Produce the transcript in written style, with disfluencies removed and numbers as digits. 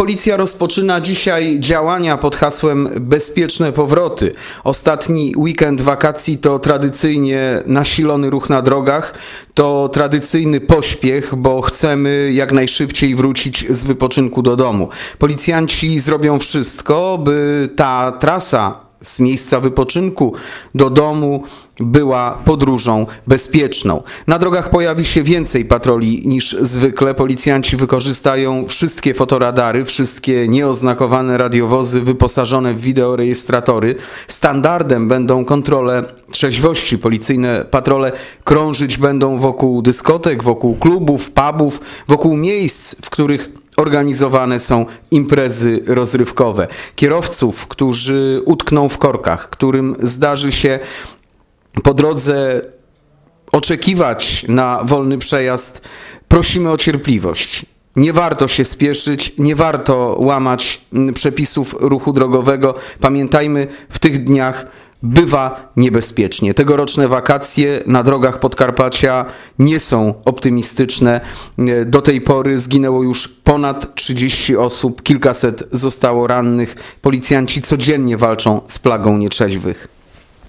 Policja rozpoczyna dzisiaj działania pod hasłem Bezpieczne powroty. Ostatni weekend wakacji to tradycyjnie nasilony ruch na drogach, to tradycyjny pośpiech, bo chcemy jak najszybciej wrócić z wypoczynku do domu. Policjanci zrobią wszystko, by ta trasa z miejsca wypoczynku do domu była podróżą bezpieczną. Na drogach pojawi się więcej patroli niż zwykle. Policjanci wykorzystają wszystkie fotoradary, wszystkie nieoznakowane radiowozy wyposażone w wideorejestratory. Standardem będą kontrole trzeźwości. Policyjne patrole krążyć będą wokół dyskotek, wokół klubów, pubów, wokół miejsc, w których organizowane są imprezy rozrywkowe. Kierowców, którzy utkną w korkach, którym zdarzy się po drodze oczekiwać na wolny przejazd, prosimy o cierpliwość. Nie warto się spieszyć, nie warto łamać przepisów ruchu drogowego. Pamiętajmy, w tych dniach bywa niebezpiecznie. Tegoroczne wakacje na drogach Podkarpacia nie są optymistyczne. Do tej pory zginęło już ponad 30 osób, kilkaset zostało rannych. Policjanci codziennie walczą z plagą nietrzeźwych.